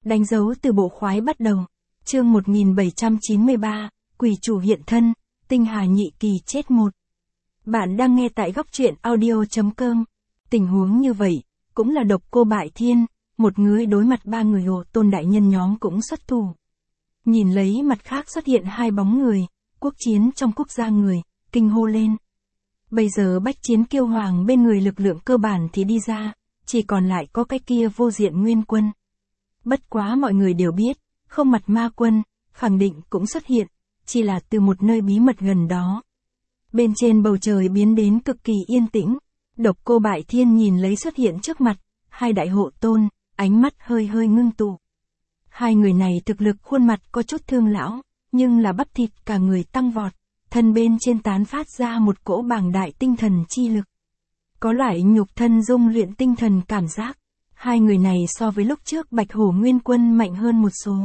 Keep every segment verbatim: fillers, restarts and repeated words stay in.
Đánh dấu từ bộ khoái bắt đầu. Chương một nghìn bảy trăm chín mươi ba, Quỷ chủ hiện thân, Tinh Hà nhị kỳ chết một. Bạn đang nghe tại góc truyện audio chấm com. Tình huống như vậy, cũng là Độc Cô Bại Thiên, một người đối mặt ba người Hộ Tôn đại nhân nhóm cũng xuất thủ. Nhìn lấy mặt khác xuất hiện hai bóng người, quốc chiến trong quốc gia người, kinh hô lên. Bây giờ bách chiến kiêu hoàng bên người lực lượng cơ bản thì đi ra, chỉ còn lại có cái kia vô diện nguyên quân. Bất quá mọi người đều biết, không mặt ma quân, khẳng định cũng xuất hiện, chỉ là từ một nơi bí mật gần đó. Bên trên bầu trời biến đến cực kỳ yên tĩnh, Độc Cô Bại Thiên nhìn lấy xuất hiện trước mặt, hai đại hộ tôn, ánh mắt hơi hơi ngưng tụ. Hai người này thực lực khuôn mặt có chút thương lão, nhưng là bắp thịt cả người tăng vọt, thân bên trên tán phát ra một cỗ bàng đại tinh thần chi lực. Có loại nhục thân dung luyện tinh thần cảm giác. Hai người này so với lúc trước Bạch Hổ Nguyên Quân mạnh hơn một số.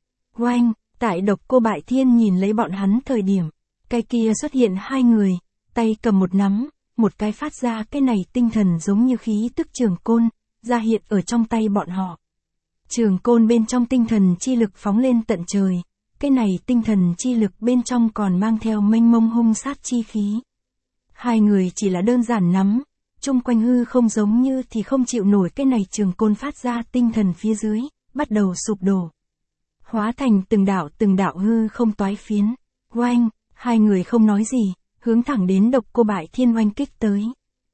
Oanh, tại Độc Cô Bại Thiên nhìn lấy bọn hắn thời điểm, cái kia xuất hiện hai người, tay cầm một nắm, một cái phát ra cái này tinh thần giống như khí tức trường côn, ra hiện ở trong tay bọn họ. Trường côn bên trong tinh thần chi lực phóng lên tận trời, cái này tinh thần chi lực bên trong còn mang theo mênh mông hung sát chi khí. Hai người chỉ là đơn giản nắm, chung quanh hư không giống như thì không chịu nổi cái này trường côn phát ra tinh thần phía dưới, bắt đầu sụp đổ. Hóa thành từng đạo từng đạo hư không toái phiến. Oanh, hai người không nói gì, hướng thẳng đến Độc Cô Bại Thiên oanh kích tới.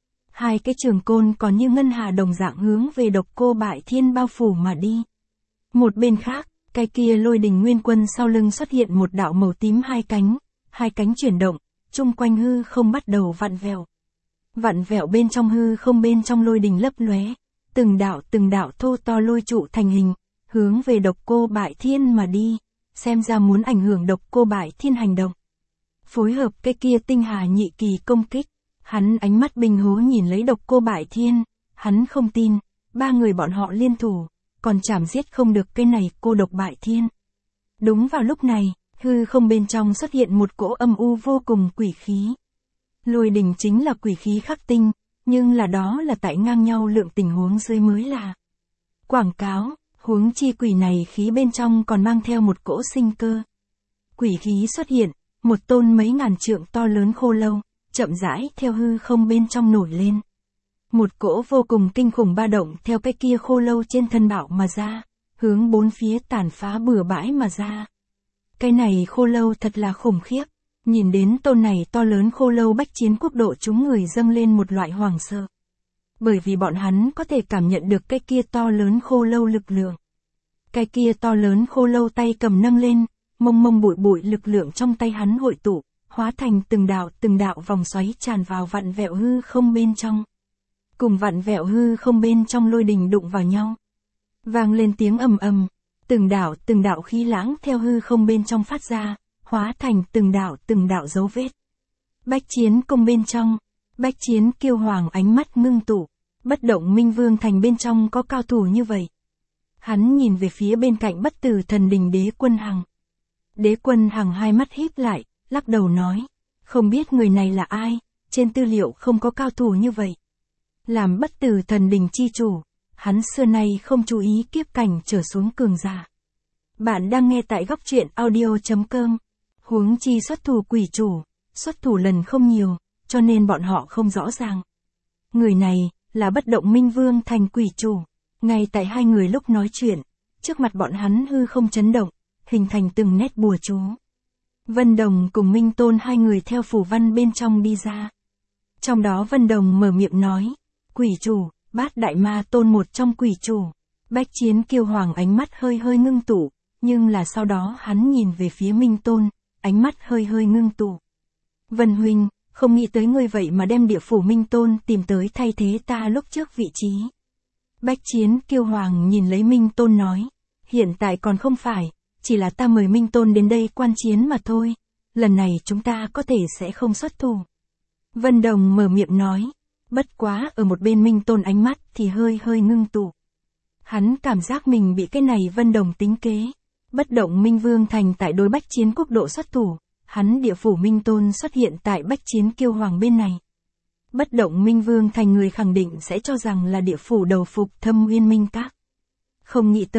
Hai cái trường côn còn như ngân hà đồng dạng hướng về Độc Cô Bại Thiên bao phủ mà đi. Một bên khác, cái kia Lôi Đình Nguyên Quân sau lưng xuất hiện một đạo màu tím hai cánh, hai cánh chuyển động, chung quanh hư không bắt đầu vặn vẹo. Vặn vẹo bên trong hư không bên trong lôi đình lấp lóe, từng đạo từng đạo thô to lôi trụ thành hình, hướng về Độc Cô Bại Thiên mà đi, xem ra muốn ảnh hưởng Độc Cô Bại Thiên hành động. Phối hợp cái kia Tinh Hà nhị kỳ công kích, hắn ánh mắt bình hố nhìn lấy Độc Cô Bại Thiên, hắn không tin, ba người bọn họ liên thủ, còn chảm giết không được cái này cô Độc Bại Thiên. Đúng vào lúc này, hư không bên trong xuất hiện một cỗ âm u vô cùng quỷ khí. Lôi đình chính là quỷ khí khắc tinh, nhưng là đó là tại ngang nhau lượng tình huống dưới mới là quảng cáo, huống chi quỷ này khí bên trong còn mang theo một cỗ sinh cơ. Quỷ khí xuất hiện, một tôn mấy ngàn trượng to lớn khô lâu, chậm rãi theo hư không bên trong nổi lên. Một cỗ vô cùng kinh khủng ba động theo cái kia khô lâu trên thân bạo mà ra, hướng bốn phía tàn phá bừa bãi mà ra. Cái này khô lâu thật là khủng khiếp. Nhìn đến tôn này to lớn khô lâu bách chiến quốc độ chúng người dâng lên một loại hoảng sợ. Bởi vì bọn hắn có thể cảm nhận được cái kia to lớn khô lâu lực lượng. Cái kia to lớn khô lâu tay cầm nâng lên, mông mông bụi bụi lực lượng trong tay hắn hội tụ, hóa thành từng đạo từng đạo vòng xoáy tràn vào vặn vẹo hư không bên trong. Cùng vặn vẹo hư không bên trong lôi đình đụng vào nhau. Vang lên tiếng ầm ầm, từng đạo từng đạo khí lãng theo hư không bên trong phát ra, hóa thành từng đạo từng đạo dấu vết. Bách chiến công bên trong, bách chiến kiêu hoàng ánh mắt ngưng tụ, bất động minh vương thành bên trong có cao thủ như vậy. Hắn nhìn về phía bên cạnh bất tử thần đình Đế Quân Hằng. Đế Quân Hằng hai mắt híp lại, lắc đầu nói, không biết người này là ai, trên tư liệu không có cao thủ như vậy. Làm bất tử thần đình chi chủ, hắn xưa nay không chú ý kiếp cảnh trở xuống cường giả. Bạn đang nghe tại góc truyện audio chấm com. Huống chi xuất thủ quỷ chủ, xuất thủ lần không nhiều, cho nên bọn họ không rõ ràng. Người này, là bất động minh vương thành quỷ chủ. Ngay tại hai người lúc nói chuyện, trước mặt bọn hắn hư không chấn động, hình thành từng nét bùa chú. Vân Đồng cùng Minh Tôn hai người theo phủ văn bên trong đi ra. Trong đó Vân Đồng mở miệng nói, quỷ chủ, Bát Đại Ma Tôn một trong quỷ chủ. Bách chiến kiêu hoàng ánh mắt hơi hơi ngưng tụ, nhưng là sau đó hắn nhìn về phía Minh Tôn, ánh mắt hơi hơi ngưng tụ. Vân huynh, không nghĩ tới ngươi vậy mà đem địa phủ Minh Tôn tìm tới thay thế ta lúc trước vị trí. Bách chiến kiêu hoàng nhìn lấy Minh Tôn nói, hiện tại còn không phải, chỉ là ta mời Minh Tôn đến đây quan chiến mà thôi, lần này chúng ta có thể sẽ không xuất thủ. Vân Đồng mở miệng nói, bất quá ở một bên Minh Tôn ánh mắt thì hơi hơi ngưng tụ. Hắn cảm giác mình bị cái này Vân Đồng tính kế. Bất động Minh Vương thành tại đối bách chiến quốc độ xuất thủ, hắn địa phủ Minh Tôn xuất hiện tại bách chiến kiêu hoàng bên này. Bất động Minh Vương thành người khẳng định sẽ cho rằng là địa phủ đầu phục Thâm Uyên Minh Các. Không nghĩ tới,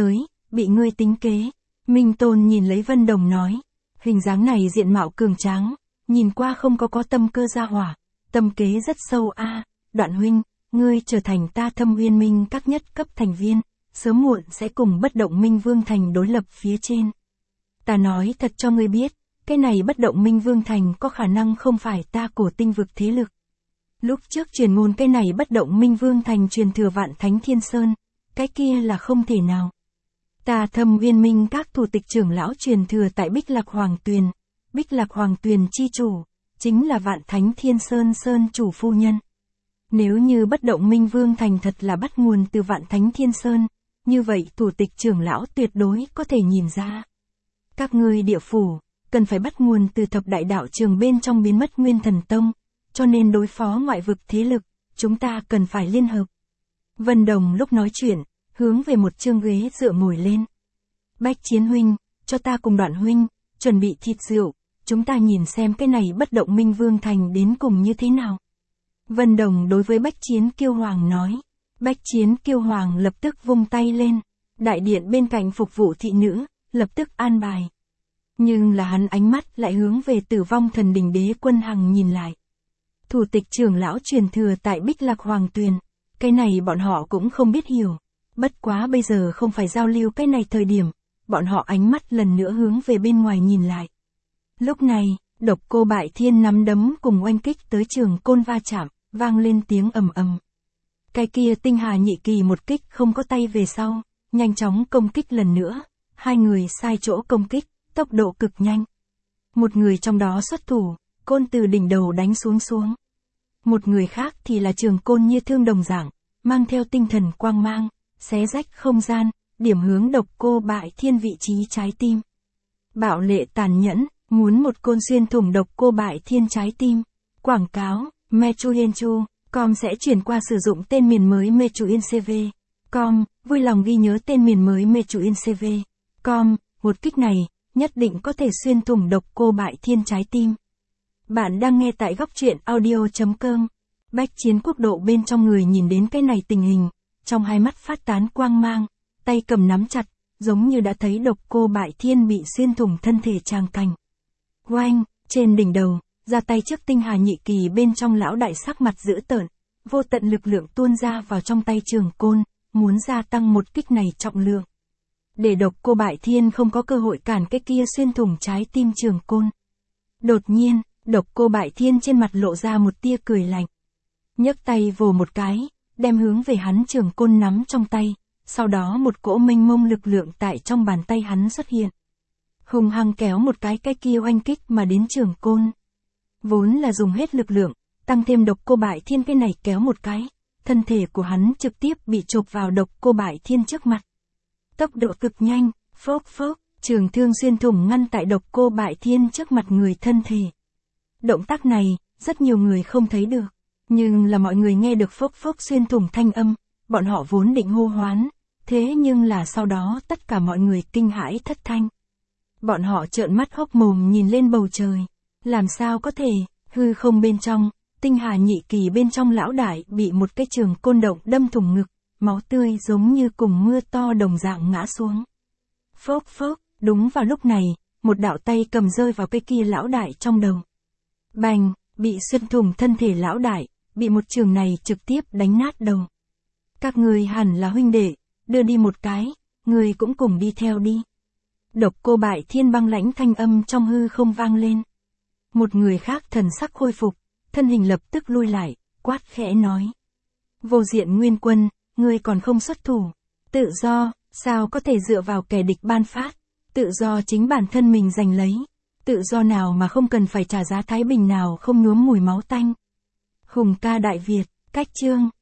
bị ngươi tính kế. Minh Tôn nhìn lấy Vân Đồng nói, hình dáng này diện mạo cường tráng, nhìn qua không có có tâm cơ gia hỏa, tâm kế rất sâu a. Đoạn huynh, ngươi trở thành ta Thâm Uyên Minh các nhất cấp thành viên, sớm muộn sẽ cùng bất động Minh Vương Thành đối lập phía trên. Ta nói thật cho ngươi biết, cái này bất động Minh Vương Thành có khả năng không phải ta Cổ Tinh vực thế lực. Lúc trước truyền ngôn cái này bất động Minh Vương Thành truyền thừa Vạn Thánh Thiên Sơn, cái kia là không thể nào. Ta Thâm Uyên Minh các thủ tịch trưởng lão truyền thừa tại Bích Lạc Hoàng Tuyền, Bích Lạc Hoàng Tuyền chi chủ, chính là Vạn Thánh Thiên Sơn Sơn chủ phu nhân. Nếu như bất động Minh Vương Thành thật là bắt nguồn từ Vạn Thánh Thiên Sơn, như vậy thủ tịch trưởng lão tuyệt đối có thể nhìn ra. Các ngươi địa phủ, cần phải bắt nguồn từ thập đại đạo trường bên trong biến mất Nguyên Thần Tông, cho nên đối phó ngoại vực thế lực, chúng ta cần phải liên hợp. Vân Đồng lúc nói chuyện, hướng về một chương ghế dựa ngồi lên. Bách Chiến huynh, cho ta cùng Đoạn huynh, chuẩn bị thịt rượu, chúng ta nhìn xem cái này bất động Minh Vương Thành đến cùng như thế nào. Vân Đồng đối với Bách Chiến Kiêu Hoàng nói. Bách Chiến Kiêu Hoàng lập tức vung tay lên. Đại điện bên cạnh phục vụ thị nữ, lập tức an bài. Nhưng là hắn ánh mắt lại hướng về Tử Vong Thần Đình Đế Quân Hằng nhìn lại. Thủ tịch trưởng lão truyền thừa tại Bích Lạc Hoàng Tuyền. Cái này bọn họ cũng không biết hiểu. Bất quá bây giờ không phải giao lưu cái này thời điểm. Bọn họ ánh mắt lần nữa hướng về bên ngoài nhìn lại. Lúc này, Độc Cô Bại Thiên nắm đấm cùng oanh kích tới Trường Côn va chạm, vang lên tiếng ầm ầm. Cái kia Tinh Hà Nhị Kỳ một kích không có tay về sau, nhanh chóng công kích lần nữa. Hai người sai chỗ công kích, tốc độ cực nhanh. Một người trong đó xuất thủ, côn từ đỉnh đầu đánh xuống xuống. Một người khác thì là trường côn như thương đồng dạng, mang theo tinh thần quang mang, xé rách không gian, điểm hướng Độc Cô Bại Thiên vị trí trái tim. Bạo lệ tàn nhẫn, muốn một côn xuyên thủng Độc Cô Bại Thiên trái tim. Quảng cáo, Mechuyenchu, com sẽ chuyển qua sử dụng tên miền mới Mechuyencv. Com, vui lòng ghi nhớ tên miền mới Mechuyencv. Com, một kích này, nhất định có thể xuyên thủng Độc Cô Bại Thiên trái tim. Bạn đang nghe tại góc truyện audio.com. Bách Chiến Quốc độ bên trong người nhìn đến cái này tình hình, trong hai mắt phát tán quang mang, tay cầm nắm chặt, giống như đã thấy Độc Cô Bại Thiên bị xuyên thủng thân thể tràng cảnh. Oanh, trên đỉnh đầu, ra tay trước Tinh Hà Nhị Kỳ bên trong lão đại sắc mặt dữ tợn, vô tận lực lượng tuôn ra vào trong tay trường côn, muốn gia tăng một kích này trọng lượng. Để Độc Cô Bại Thiên không có cơ hội cản cái kia xuyên thủng trái tim trường côn. Đột nhiên, Độc Cô Bại Thiên trên mặt lộ ra một tia cười lạnh. Nhấc tay vồ một cái, đem hướng về hắn trường côn nắm trong tay, sau đó một cỗ mênh mông lực lượng tại trong bàn tay hắn xuất hiện. Hùng hăng kéo một cái cái kia oanh kích mà đến trường côn. Vốn là dùng hết lực lượng, tăng thêm Độc Cô Bại Thiên cái này kéo một cái, thân thể của hắn trực tiếp bị chộp vào Độc Cô Bại Thiên trước mặt. Tốc độ cực nhanh, phốc phốc, trường thương xuyên thủng ngăn tại Độc Cô Bại Thiên trước mặt người thân thể. Động tác này, rất nhiều người không thấy được, nhưng là mọi người nghe được phốc phốc xuyên thủng thanh âm, bọn họ vốn định hô hoán, thế nhưng là sau đó tất cả mọi người kinh hãi thất thanh. Bọn họ trợn mắt hốc mồm nhìn lên bầu trời, làm sao có thể, hư không bên trong, Tinh Hà Nhị Kỳ bên trong lão đại bị một cái trường côn động đâm thủng ngực, máu tươi giống như cùng mưa to đồng dạng ngã xuống. Phốc phốc, đúng vào lúc này, một đạo tay cầm rơi vào cái kia lão đại trong đầu. Bành, bị xuyên thủng thân thể lão đại, bị một trường này trực tiếp đánh nát đầu. Các người hẳn là huynh đệ, đưa đi một cái, người cũng cùng đi theo đi. Độc Cô Bại Thiên băng lãnh thanh âm trong hư không vang lên. Một người khác thần sắc khôi phục, thân hình lập tức lui lại, quát khẽ nói. Vô Diện Nguyên Quân, ngươi còn không xuất thủ. Tự do, sao có thể dựa vào kẻ địch ban phát, tự do chính bản thân mình giành lấy. Tự do nào mà không cần phải trả giá thái bình nào không nhuốm mùi máu tanh. Hùng ca Đại Việt, cách chương.